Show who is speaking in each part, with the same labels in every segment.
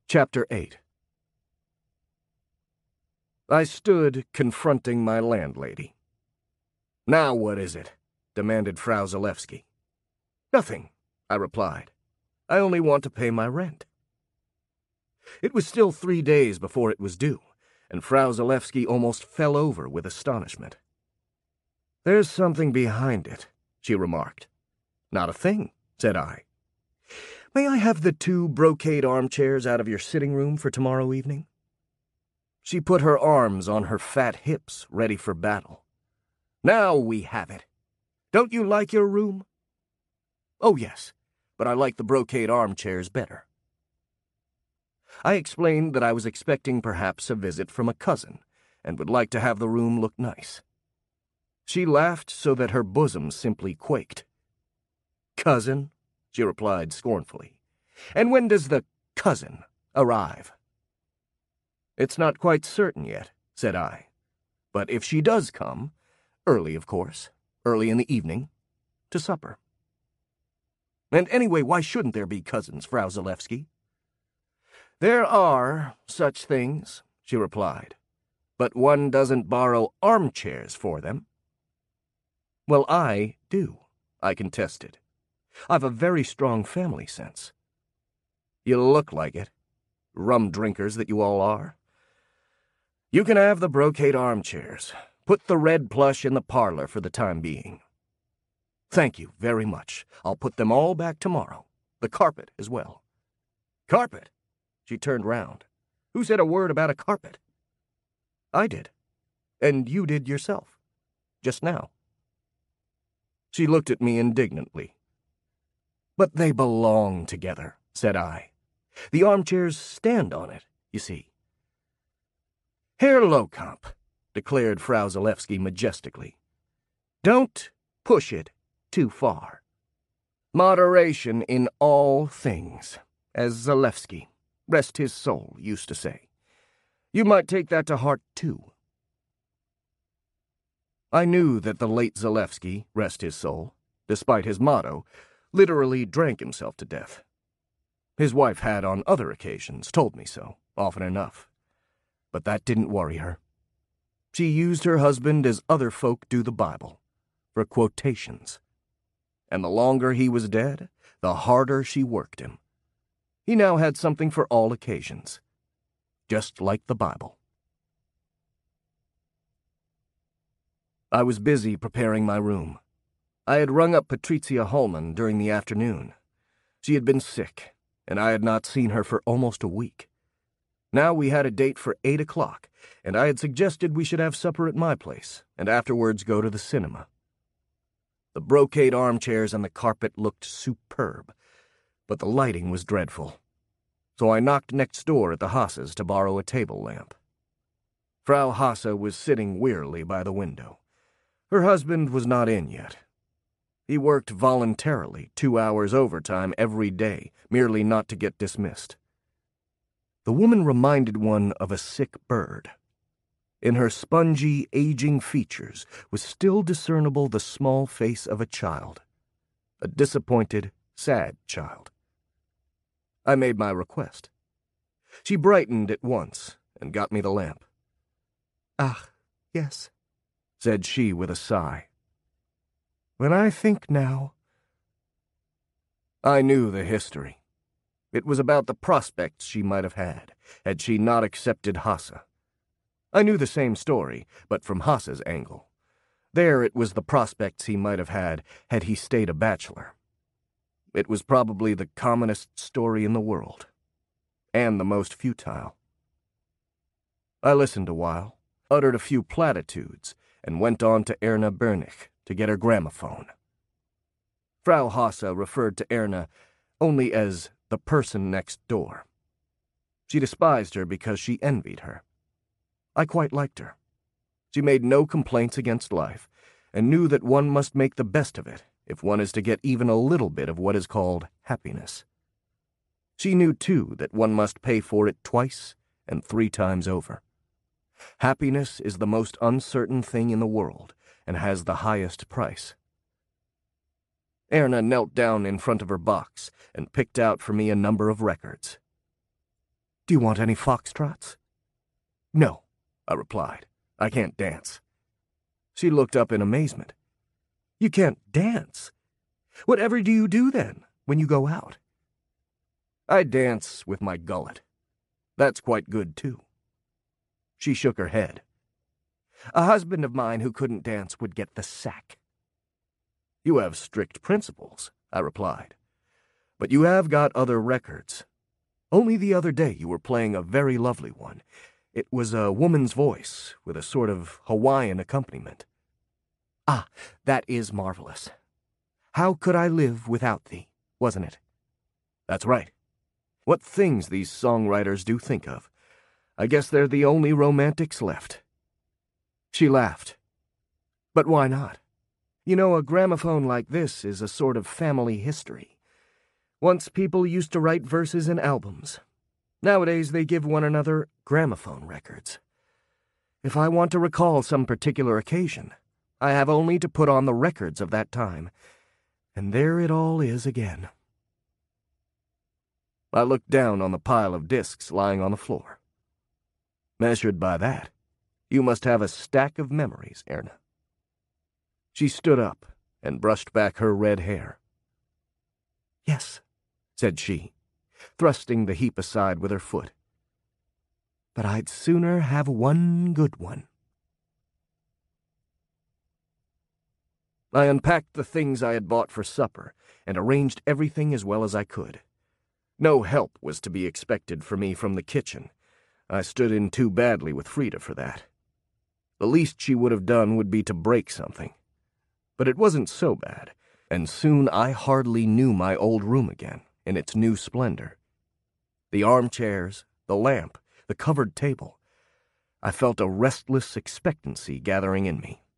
Speaker 1: Chapter 8. I stood confronting my landlady. "Now what is it?" demanded Frau Zalewski. "Nothing," I replied. "I only want to pay my rent." It was still 3 days before it was due, and Frau Zalewski almost fell over with astonishment. "There's something behind it," she remarked. "Not a thing," said I. "May I have the 2 brocade armchairs out of your sitting room for tomorrow evening?" She put her arms on her fat hips, ready for battle. "Now we have it. Don't you like your room?" "Oh, yes, but I like the brocade armchairs better." I explained that I was expecting perhaps a visit from a cousin, and would like to have the room look nice. She laughed so that her bosom simply quaked. "Cousin?" she replied scornfully. "And when does the cousin arrive?" "It's not quite certain yet," said I. "But if she does come, early, of course, early in the evening, to supper." "And anyway, why shouldn't there be cousins, Frau Zalewski?" "There are such things," she replied, "but one doesn't borrow armchairs for them." "Well, I do," I contested. "I've a very strong family sense." "You look like it, rum drinkers that you all are. You can have the brocade armchairs. Put the red plush in the parlor for the time being." "Thank you very much. I'll put them all back tomorrow. The carpet as well." "Carpet?" She turned round. "Who said a word about a carpet?" "I did. And you did yourself. Just now." She looked at me indignantly. "But they belong together," said I. "The armchairs stand on it, you see." "Herr Lohkamp," declared Frau Zalewski majestically, "don't push it too far. Moderation in all things, as Zalewski, rest his soul, used to say. You might take that to heart, too." I knew that the late Zalewski, rest his soul, despite his motto, literally drank himself to death. His wife had, on other occasions, told me so, often enough. But that didn't worry her. She used her husband as other folk do the Bible, for quotations. And the longer he was dead, the harder she worked him. He now had something for all occasions, just like the Bible. I was busy preparing my room. I had rung up Patrizia Holman during the afternoon. She had been sick, and I had not seen her for almost a week. Now we had a date for 8 o'clock, and I had suggested we should have supper at my place, and afterwards go to the cinema. The brocade armchairs and the carpet looked superb, but the lighting was dreadful. So I knocked next door at the Hasses to borrow a table lamp. Frau Hasse was sitting wearily by the window. Her husband was not in yet. He worked voluntarily 2 hours overtime every day, merely not to get dismissed. The woman reminded one of a sick bird. In her spongy, aging features was still discernible the small face of a child. A disappointed, sad child. I made my request. She brightened at once and got me the lamp. "Ah, yes," said she with a sigh. "When I think now—" I knew the history. It was about the prospects she might have had she not accepted Hasse. I knew the same story, but from Hasse's angle. There it was the prospects he might have had he stayed a bachelor. It was probably the commonest story in the world, and the most futile. I listened a while, uttered a few platitudes, and went on to Erna Bernich to get her gramophone. Frau Hasse referred to Erna only as the person next door. She despised her because she envied her. I quite liked her. She made no complaints against life, and knew that one must make the best of it if one is to get even a little bit of what is called happiness. She knew, too, that one must pay for it twice and 3 times over. Happiness is the most uncertain thing in the world, and has the highest price. Erna knelt down in front of her box and picked out for me a number of records. Do you want any foxtrots? No, I replied. I can't dance. She looked up in amazement. You can't dance? Whatever do you do then, when you go out? I dance with my gullet. That's quite good, too. She shook her head. A husband of mine who couldn't dance would get the sack. You have strict principles, I replied. But you have got other records. Only the other day you were playing a very lovely one. It was a woman's voice with a sort of Hawaiian accompaniment. Ah, that is marvelous. How could I live without thee, wasn't it? That's right. What things these songwriters do think of. I guess they're the only romantics left. She laughed. But why not? You know, a gramophone like this is a sort of family history. Once people used to write verses in albums. Nowadays they give one another gramophone records. If I want to recall some particular occasion, I have only to put on the records of that time, and there it all is again. I looked down on the pile of discs lying on the floor. Measured by that, you must have a stack of memories, Erna. She stood up and brushed back her red hair. Yes, said she, thrusting the heap aside with her foot. But I'd sooner have one good one. I unpacked the things I had bought for supper and arranged everything as well as I could. No help was to be expected for me from the kitchen. I stood in too badly with Frida for that. The least she would have done would be to break something. But it wasn't so bad, and soon I hardly knew my old room again in its new splendor. The armchairs, the lamp, the covered table. I felt a restless expectancy gathering in me.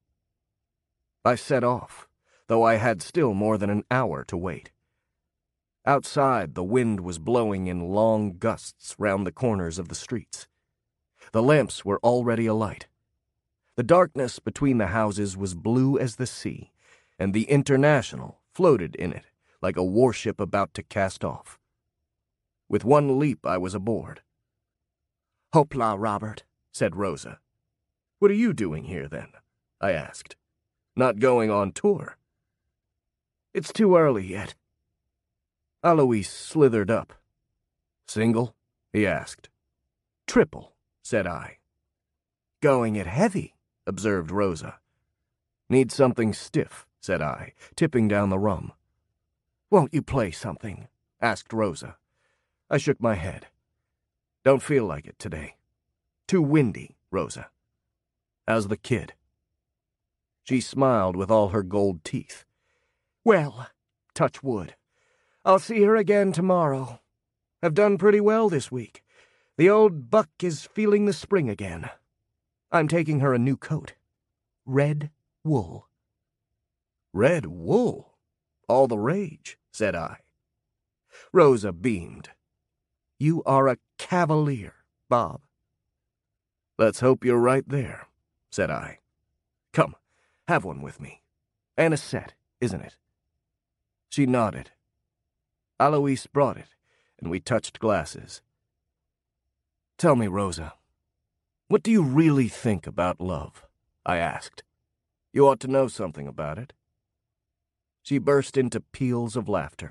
Speaker 1: I set off, though I had still more than an hour to wait. Outside, the wind was blowing in long gusts round the corners of the streets. The lamps were already alight. The darkness between the houses was blue as the sea, and the International floated in it like a warship about to cast off. With one leap I was aboard. "Hopla, Robert," said Rosa. "What are you doing here, then?" I asked. "Not going on tour?" "It's too early yet." Alois slithered up. "Single?" he asked. "Triple," said I. "Going it heavy," observed Rosa. "Need something stiff," said I, tipping down the rum. "Won't you play something?" asked Rosa. I shook my head. "Don't feel like it today. Too windy, Rosa. How's the kid?" She smiled with all her gold teeth. "Well, touch wood. I'll see her again tomorrow. I've done pretty well this week. The old buck is feeling the spring again. I'm taking her a new coat. Red wool." "Red wool? All the rage," said I. Rosa beamed. "You are a cavalier, Bob." "Let's hope you're right there," said I. "Come, have one with me. Anisette, isn't it?" She nodded. Alois brought it, and we touched glasses. "Tell me, Rosa, what do you really think about love?" I asked. "You ought to know something about it." She burst into peals of laughter.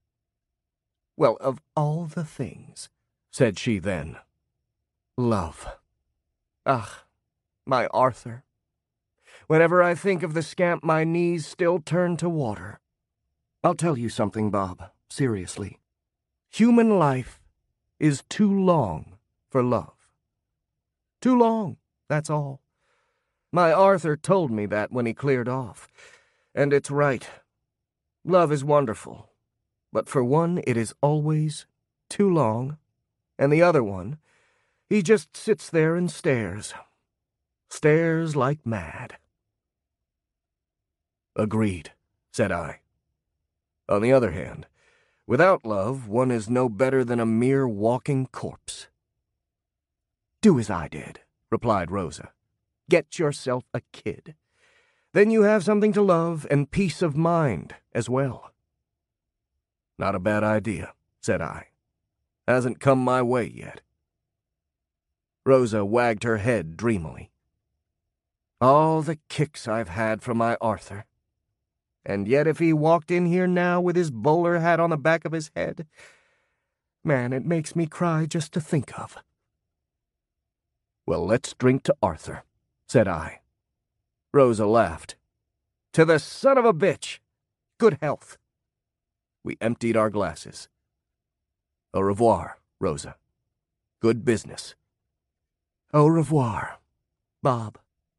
Speaker 1: "Well, of all the things," said she then. "Love. Ah, my Arthur. Whenever I think of the scamp, my knees still turn to water. I'll tell you something, Bob, seriously. Human life is too long for love. Too long, that's all. My Arthur told me that when he cleared off, and it's right. Love is wonderful, but for one it is always too long, and the other one, he just sits there and stares. Stares like mad." "Agreed," said I. "On the other hand, without love, one is no better than a mere walking corpse." "Do as I did," replied Rosa. "Get yourself a kid. Then you have something to love and peace of mind as well." "Not a bad idea," said I. "Hasn't come my way yet." Rosa wagged her head dreamily. All the kicks I've had from my Arthur. And yet if he walked in here now with his bowler hat on the back of his head, man, it makes me cry just to think of. Well, let's drink to Arthur, said I. Rosa laughed. To the son of a bitch! Good health. We emptied our glasses. Au revoir, Rosa. Good business. Au revoir, Bob.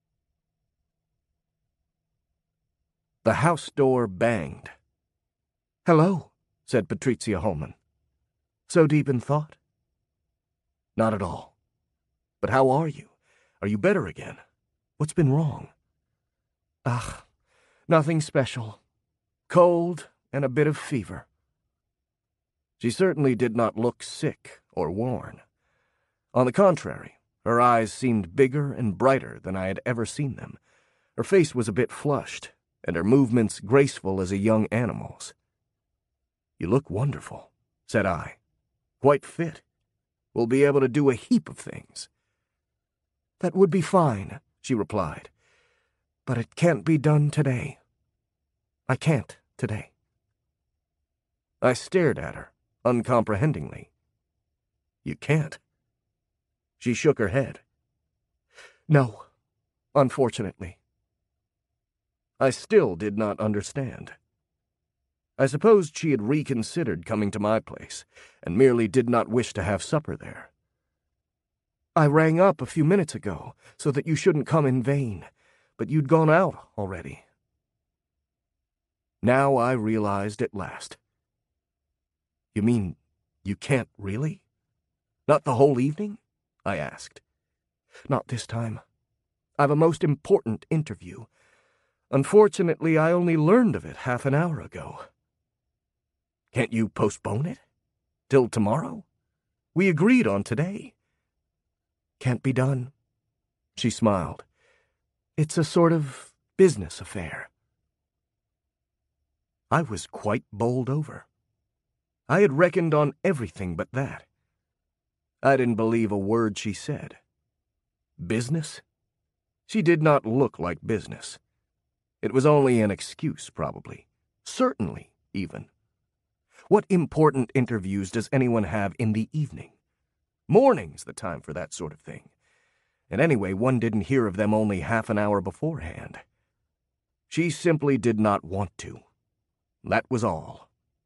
Speaker 1: The house door banged. Hello, said Patricia Holman. So deep in thought? Not at all. But how are you? Are you better again? What's been wrong? Ugh, nothing special. Cold and a bit of fever. She certainly did not look sick or worn. On the contrary, her eyes seemed bigger and brighter than I had ever seen them. Her face was a bit flushed, and her movements graceful as a young animal's. You look wonderful, said I. Quite fit. We'll be able to do a heap of things. That would be fine, she replied. But it can't be done today. I can't today. I stared at her, uncomprehendingly. You can't? She shook her head. No, unfortunately. I still did not understand. I supposed she had reconsidered coming to my place, and merely did not wish to have supper there. I rang up a few minutes ago, so that you shouldn't come in vain, but you'd gone out already. Now I realized at last. You mean you can't really? Not the whole evening? I asked. Not this time. I've a most important interview. Unfortunately, I only learned of it half an hour ago. Can't you postpone it? Till tomorrow? We agreed on today. Can't be done. She smiled. It's a sort of business affair. I was quite bowled over. I had reckoned on everything but that. I didn't believe a word she said. Business? She did not look like business. It was only an excuse, probably. Certainly, even. What important interviews does anyone have in the evening? Morning's the time for that sort of thing. And anyway, one didn't hear of them only half an hour beforehand. She simply did not want to. That was all.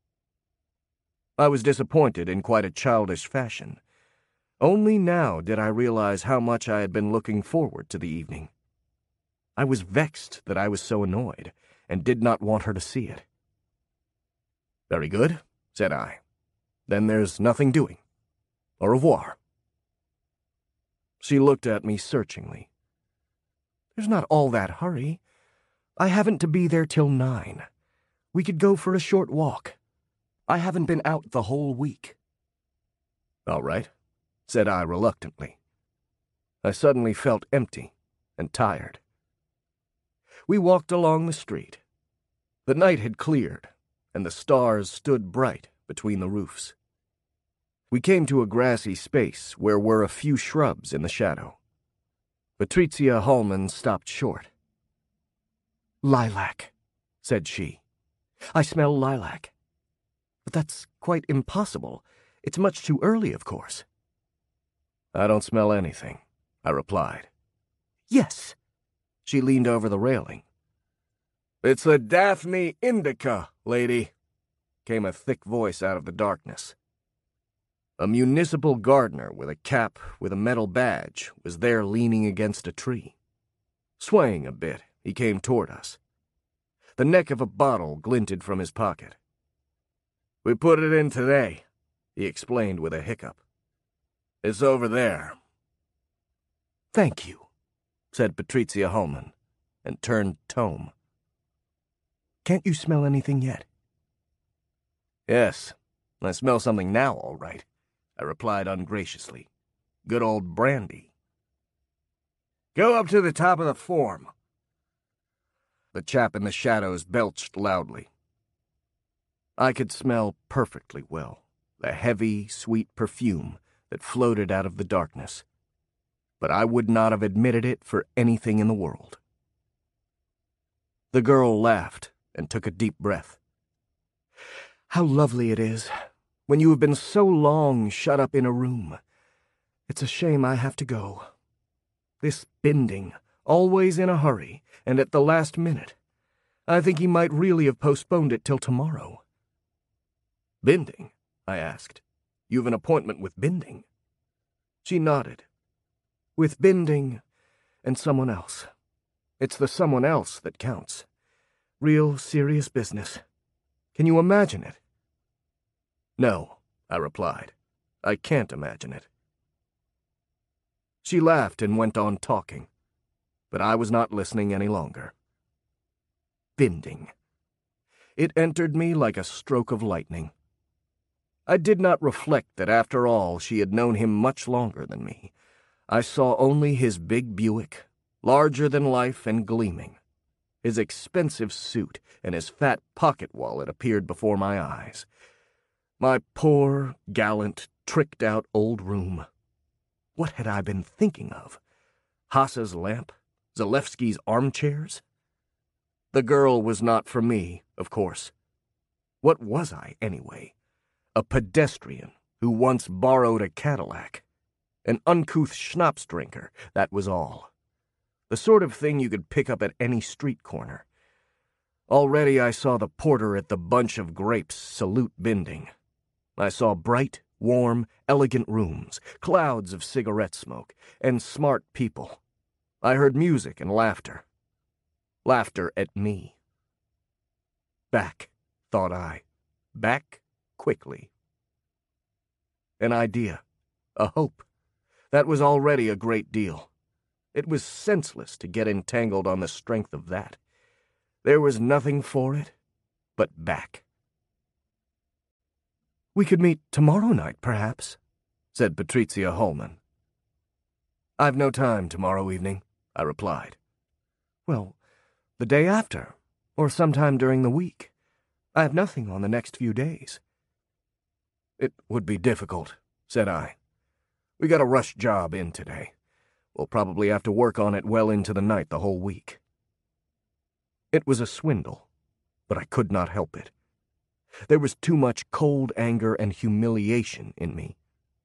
Speaker 1: I was disappointed in quite a childish fashion. Only now did I realize how much I had been looking forward to the evening. I was vexed that I was so annoyed, and did not want her to see it. Very good, said I. Then there's nothing doing. Au revoir. She looked at me searchingly. There's not all that hurry. I haven't to be there till 9. We could go for a short walk. I haven't been out the whole week. All right, said I reluctantly. I suddenly felt empty and tired. We walked along the street. The night had cleared, and the stars stood bright between the roofs. We came to a grassy space where were a few shrubs in the shadow. Patricia Holman stopped short. Lilac, said she. I smell lilac. But that's quite impossible. It's much too early, of course. I don't smell anything, I replied. Yes. She leaned over the railing. It's the Daphne indica, lady, came a thick voice out of the darkness. A municipal gardener with a cap with a metal badge was there leaning against a tree. Swaying a bit, he came toward us. The neck of a bottle glinted from his pocket. We put it in today, he explained with a hiccup. It's over there. Thank you, said Patricia Holman, and turned tome. Can't you smell anything yet? Yes, I smell something now, all right, I replied ungraciously. Good old brandy. Go up to the top of the form. The chap in the shadows belched loudly. I could smell perfectly well the heavy, sweet perfume that floated out of the darkness. but I would not have admitted it for anything in the world. The girl laughed and took a deep breath. How lovely it is when you have been so long shut up in a room. It's a shame I have to go. This Binding, always in a hurry, and at the last minute. I think he might really have postponed it till tomorrow. Binding? I asked. You've an appointment with Binding? She nodded. With Binding and someone else. It's the someone else that counts. Real serious business. Can you imagine it? No, I replied. I can't imagine it. She laughed and went on talking, but I was not listening any longer. Binding. It entered me like a stroke of lightning. I did not reflect that after all she had known him much longer than me. I saw only his big Buick, larger than life and gleaming. His expensive suit and his fat pocket wallet appeared before my eyes. My poor, gallant, tricked-out old room. What had I been thinking of? Hasse's lamp? Zalewski's armchairs? The girl was not for me, of course. What was I, anyway? A pedestrian who once borrowed a Cadillac. An uncouth schnapps drinker, that was all. The sort of thing you could pick up at any street corner. Already I saw the porter at the Bunch of Grapes salute Binding. I saw bright, warm, elegant rooms, clouds of cigarette smoke, and smart people. I heard music and laughter. Laughter at me. Back, thought I. Back quickly. An idea. A hope. That was already a great deal. It was senseless to get entangled on the strength of that. There was nothing for it but back. We could meet tomorrow night, perhaps, said Patrizia Holman. I've no time tomorrow evening, I replied. Well, the day after, or sometime during the week. I have nothing on the next few days. It would be difficult, said I. We got a rush job in today. We'll probably have to work on it well into the night the whole week. It was a swindle, but I could not help it. There was too much cold anger and humiliation in me.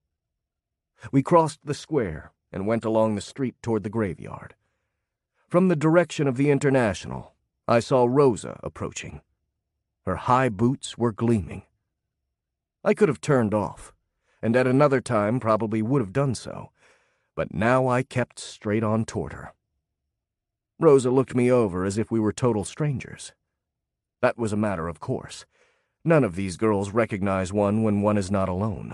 Speaker 1: We crossed the square and went along the street toward the graveyard. From the direction of the International, I saw Rosa approaching. Her high boots were gleaming. I could have turned off, and at another time probably would have done so, but now I kept straight on toward her. Rosa looked me over as if we were total strangers. That was a matter of course. None of these girls recognize one when one is not alone.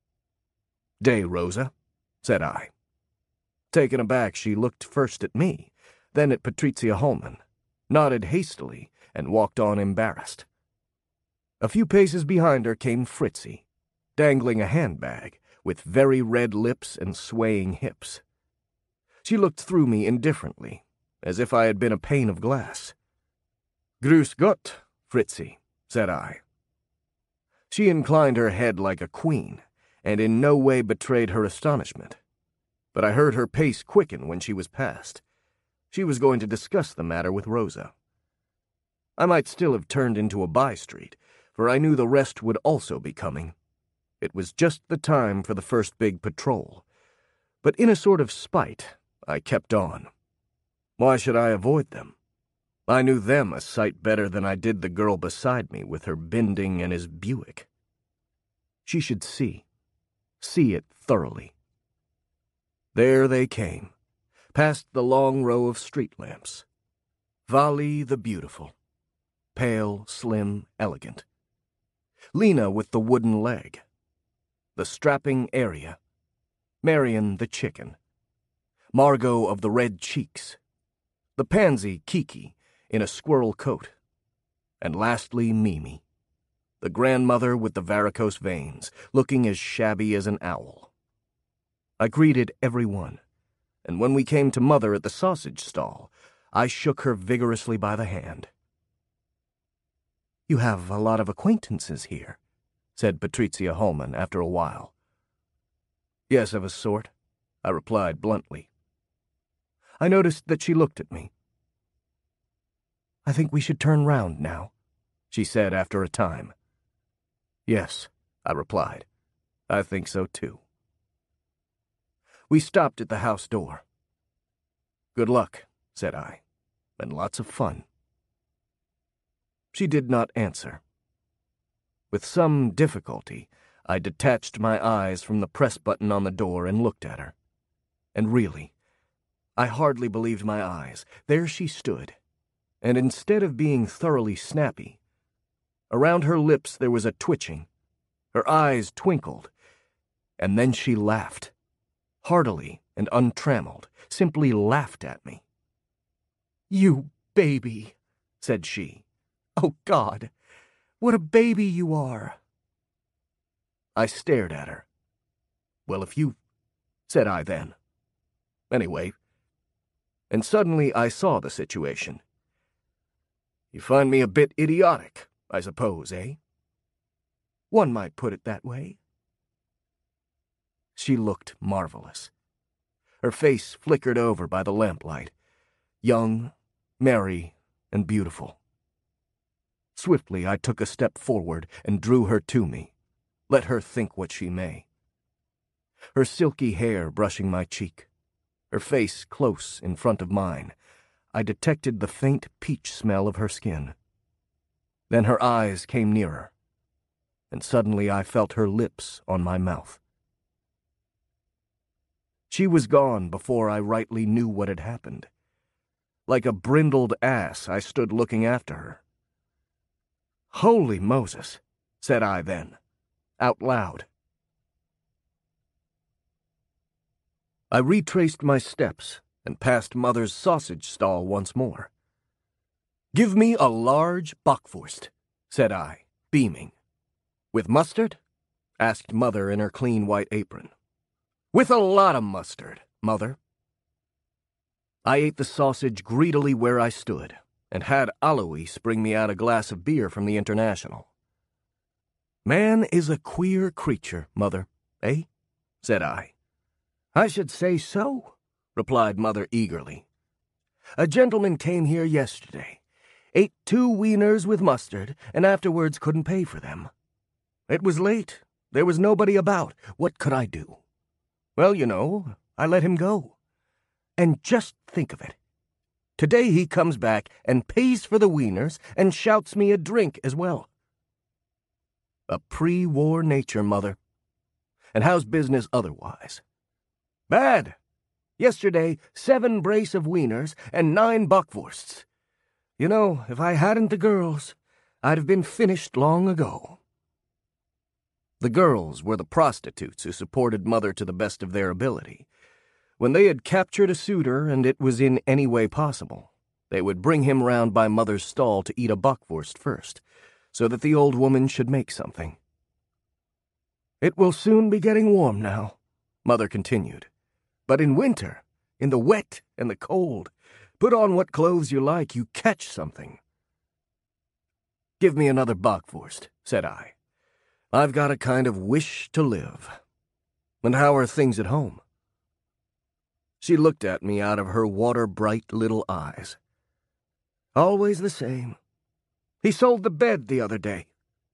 Speaker 1: Day, Rosa, said I. Taken aback, she looked first at me, then at Patrizia Holman, nodded hastily, and walked on embarrassed. A few paces behind her came Fritzie, dangling a handbag, with very red lips and swaying hips. She looked through me indifferently, as if I had been a pane of glass. Grüß Gott, Fritzie, said I. She inclined her head like a queen, and in no way betrayed her astonishment. But I heard her pace quicken when she was past. She was going to discuss the matter with Rosa. I might still have turned into a by-street, for I knew the rest would also be coming. It was just the time for the first big patrol. But in a sort of spite, I kept on. Why should I avoid them? I knew them a sight better than I did the girl beside me with her Binding and his Buick. She should see it thoroughly. There they came, past the long row of street lamps. Vali the beautiful, pale, slim, elegant. Lena with the wooden leg. The strapping Aria. Marion the chicken. Margot of the red cheeks. The pansy Kiki in a squirrel coat. And lastly Mimi, the grandmother with the varicose veins, looking as shabby as an owl. I greeted every one, and when we came to Mother at the sausage stall, I shook her vigorously by the hand. You have a lot of acquaintances here, said Patrizia Holman after a while. Yes, of a sort. I replied bluntly. I noticed that she looked at me. I think we should turn round now, she said after a time. Yes, I replied. I think so too. We stopped at the house door. Good luck, said I, and lots of fun. She did not answer. With some difficulty, I detached my eyes from the press button on the door and looked at her. And really, I hardly believed my eyes. There she stood, and instead of being thoroughly snappy, around her lips there was a twitching. Her eyes twinkled, and then she laughed, heartily and untrammeled, simply laughed at me. "You baby," said she. "Oh, God, what a baby you are." I stared at her. "Well, if you—" said I then. Anyway, and suddenly I saw the situation. "You find me a bit idiotic, I suppose, eh?" "One might put it that way." She looked marvelous. Her face flickered over by the lamplight, young, merry, and beautiful. Swiftly I took a step forward and drew her to me. Let her think what she may. Her silky hair brushing my cheek, her face close in front of mine, I detected the faint peach smell of her skin. Then her eyes came nearer, and suddenly I felt her lips on my mouth. She was gone before I rightly knew what had happened. Like a brindled ass, I stood looking after her. "Holy Moses," said I then, out loud. I retraced my steps and passed Mother's sausage stall once more. "Give me a large Bockwurst," said I, beaming. "With mustard?" asked Mother in her clean white apron. "With a lot of mustard, Mother." I ate the sausage greedily where I stood, and had Alois bring me out a glass of beer from the International. "Man is a queer creature, Mother, eh?" said I. "I should say so," replied Mother eagerly. "A gentleman came here yesterday, ate 2 wieners with mustard, and afterwards couldn't pay for them. It was late. There was nobody about. What could I do? Well, you know, I let him go. And just think of it. Today he comes back and pays for the wieners and shouts me a drink as well. A pre-war nature, Mother. And how's business otherwise? Bad. Yesterday, 7 brace of wieners and 9 Bockwursts. You know, if I hadn't the girls, I'd have been finished long ago." The girls were the prostitutes who supported Mother to the best of their ability. When they had captured a suitor and it was in any way possible, they would bring him round by Mother's stall to eat a Bockwurst first, so that the old woman should make something. "It will soon be getting warm now," Mother continued. "But in winter, in the wet and the cold, put on what clothes you like, you catch something." "Give me another Bockwurst," said I. "I've got a kind of wish to live. And how are things at home?" She looked at me out of her water-bright little eyes. "Always the same. He sold the bed the other day."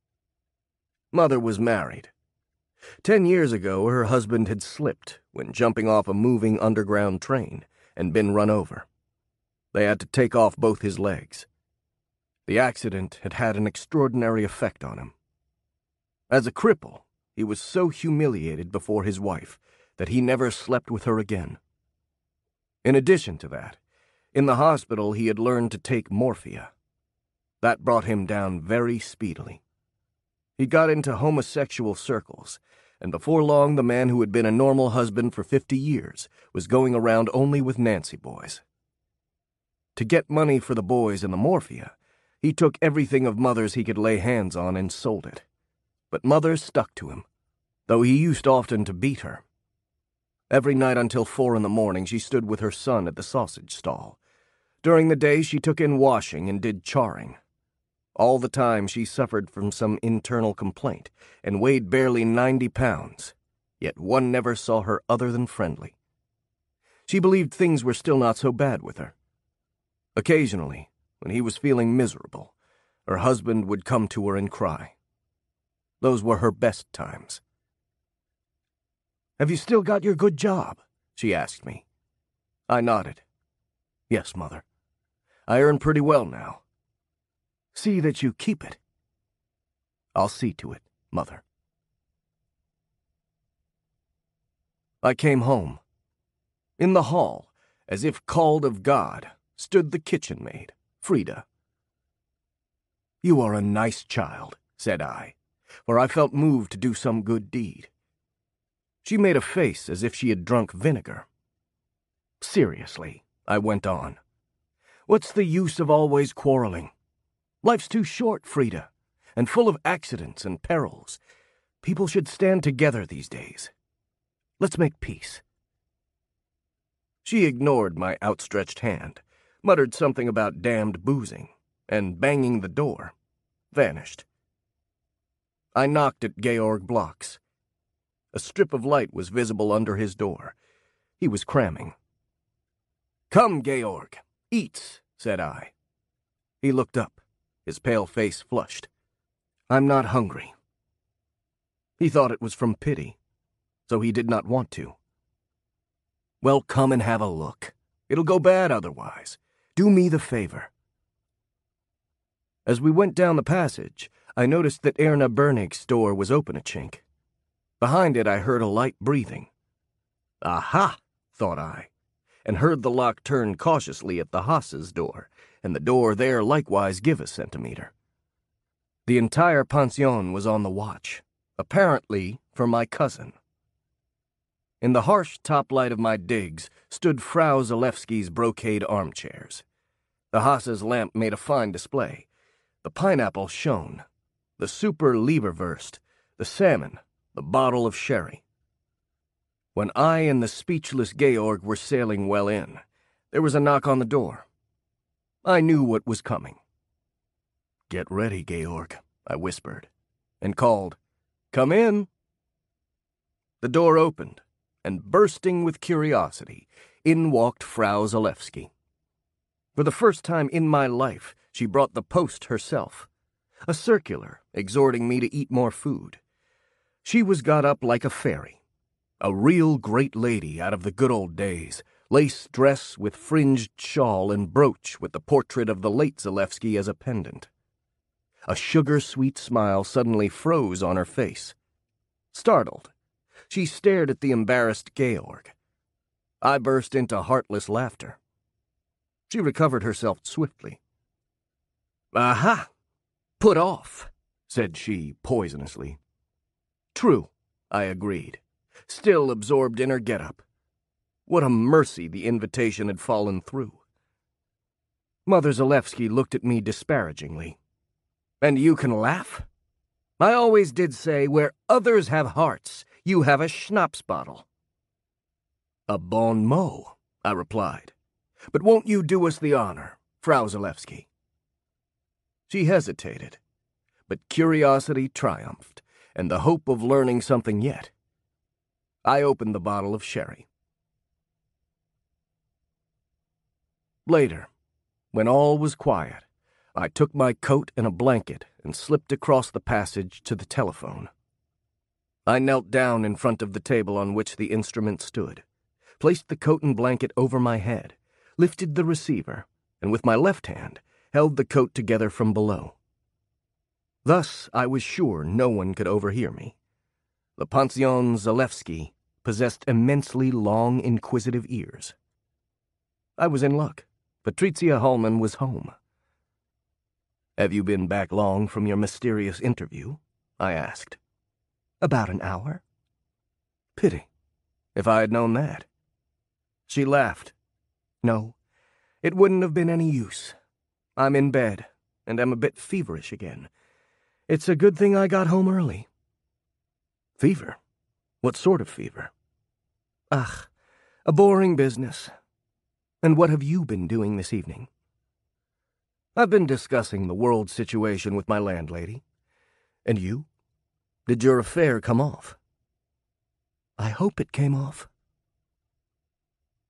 Speaker 1: Mother was married. 10 years ago, her husband had slipped when jumping off a moving underground train and been run over. They had to take off both his legs. The accident had had an extraordinary effect on him. As a cripple, he was so humiliated before his wife that he never slept with her again. In addition to that, in the hospital he had learned to take morphia. That brought him down very speedily. He got into homosexual circles, and before long the man who had been a normal husband for 50 years was going around only with Nancy boys. To get money for the boys and the morphia, he took everything of Mother's he could lay hands on and sold it. But Mother stuck to him, though he used often to beat her. Every night until 4 in the morning she stood with her son at the sausage stall. During the day she took in washing and did charring. All the time she suffered from some internal complaint and weighed barely 90 pounds, yet one never saw her other than friendly. She believed things were still not so bad with her. Occasionally, when he was feeling miserable, her husband would come to her and cry. Those were her best times. "Have you still got your good job?" she asked me. I nodded. "Yes, Mother. I earn pretty well now." "See that you keep it." "I'll see to it, Mother." I came home. In the hall, as if called of God, stood the kitchen maid, Frida. "You are a nice child," said I, for I felt moved to do some good deed. She made a face as if she had drunk vinegar. "Seriously," I went on, "what's the use of always quarreling? Life's too short, Frida, and full of accidents and perils. People should stand together these days. Let's make peace." She ignored my outstretched hand, muttered something about damned boozing, and banging the door, vanished. I knocked at Georg Block's. A strip of light was visible under his door. He was cramming. "Come, Georg, eats," said I. He looked up, his pale face flushed. "I'm not hungry." He thought it was from pity, so he did not want to. "Well, come and have a look. It'll go bad otherwise. Do me the favor." As we went down the passage, I noticed that Erna Bernig's door was open a chink. Behind it I heard a light breathing. "Aha!" thought I, and heard the lock turn cautiously at the Haas's door, and the door there likewise give a centimeter. The entire pension was on the watch, apparently for my cousin. In the harsh top light of my digs stood Frau Zalewski's brocade armchairs. The Haas's lamp made a fine display. The pineapple shone, the super Leberwurst, the salmon, the bottle of sherry. When I and the speechless Georg were sailing well in, there was a knock on the door. I knew what was coming. "Get ready, Georg," I whispered, and called, "Come in." The door opened, and bursting with curiosity, in walked Frau Zalewski. For the first time in my life, she brought the post herself, a circular exhorting me to eat more food. She was got up like a fairy, a real great lady out of the good old days, lace dress with fringed shawl and brooch with the portrait of the late Zalewski as a pendant. A sugar-sweet smile suddenly froze on her face. Startled, she stared at the embarrassed Georg. I burst into heartless laughter. She recovered herself swiftly. "Aha! Put off," said she poisonously. "True," I agreed, still absorbed in her get-up. What a mercy the invitation had fallen through. Mother Zalewski looked at me disparagingly. "And you can laugh? I always did say, where others have hearts, you have a schnapps bottle." "A bon mot," I replied. "But won't you do us the honor, Frau Zalewski?" She hesitated, but curiosity triumphed, and the hope of learning something yet. I opened the bottle of sherry. Later, when all was quiet, I took my coat and a blanket and slipped across the passage to the telephone. I knelt down in front of the table on which the instrument stood, placed the coat and blanket over my head, lifted the receiver, and with my left hand held the coat together from below. Thus I was sure no one could overhear me. The Pension Zalewski possessed immensely long, inquisitive ears. I was in luck. Patricia Hallman was home. "Have you been back long from your mysterious interview?" I asked. "About an hour." "Pity. If I had known that." She laughed. "No, it wouldn't have been any use. I'm in bed, and am a bit feverish again. It's a good thing I got home early." "Fever? What sort of fever?" "Ach, a boring business. And what have you been doing this evening?" "I've been discussing the world situation with my landlady. And you? Did your affair come off?" "I hope it came off."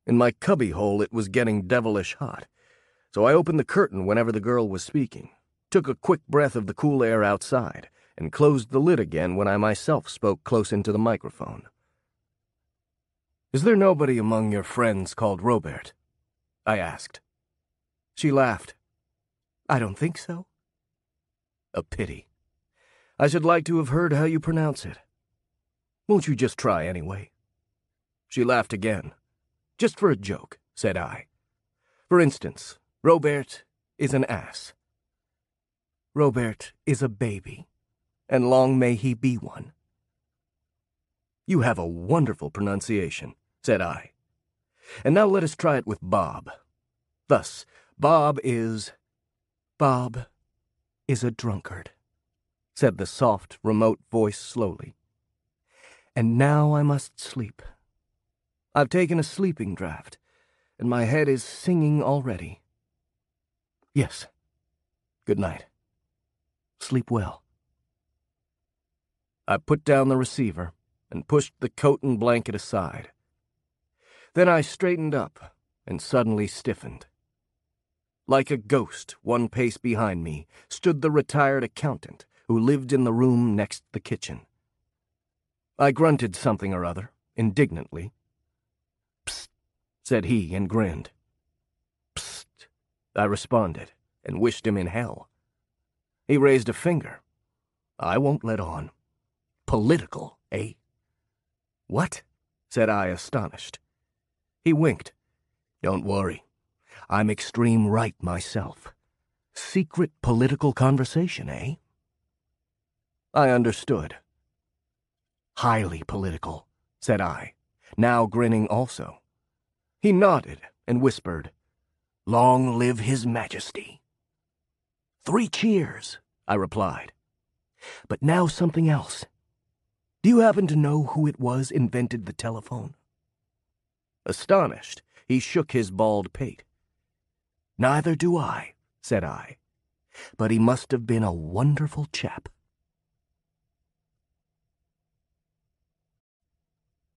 Speaker 1: In my cubbyhole it was getting devilish hot, so I opened the curtain whenever the girl was speaking, took a quick breath of the cool air outside, and closed the lid again when I myself spoke close into the microphone. "Is there nobody among your friends called Robert?" I asked. She laughed. "I don't think so." "A pity. I should like to have heard how you pronounce it. Won't you just try anyway?" She laughed again. "Just for a joke," said I. "For instance, Robert is an ass." "Robert is a baby, and long may he be one." "You have a wonderful pronunciation," said I. "And now let us try it with Bob. Thus, Bob is a drunkard," said the soft, remote voice slowly. "And now I must sleep. I've taken a sleeping draught, and my head is singing already. Yes. Good night. Sleep well." I put down the receiver and pushed the coat and blanket aside. Then I straightened up and suddenly stiffened. Like a ghost, 1 pace behind me, stood the retired accountant who lived in the room next the kitchen. I grunted something or other, indignantly. "Psst," said he, and grinned. "Psst," I responded, and wished him in hell. He raised a finger. "I won't let on. Political, eh?" "What?" said I, astonished. He winked. "Don't worry. I'm extreme right myself. Secret political conversation, eh?" I understood. "Highly political," said I, now grinning also. He nodded and whispered, "Long live His Majesty." "3 cheers," I replied. "But now something else. Do you happen to know who it was invented the telephone?" Astonished, he shook his bald pate. "Neither do I," said I. "But he must have been a wonderful chap."